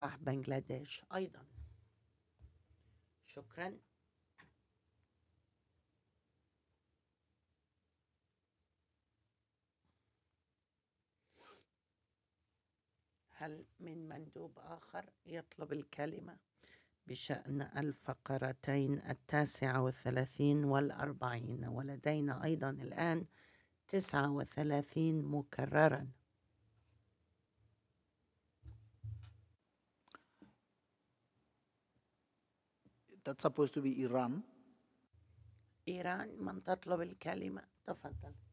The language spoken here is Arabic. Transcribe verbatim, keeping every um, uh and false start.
بنغلاديش أيضا. شكرا. هل من مندوب آخر يطلب الكلمة بشأن الفقرتين التاسعة والثلاثين والأربعين؟ ولدينا أيضا الآن تسعة وثلاثين مكررا. That's supposed to be Iran. إيران من تطلب الكلمة؟ تفضل.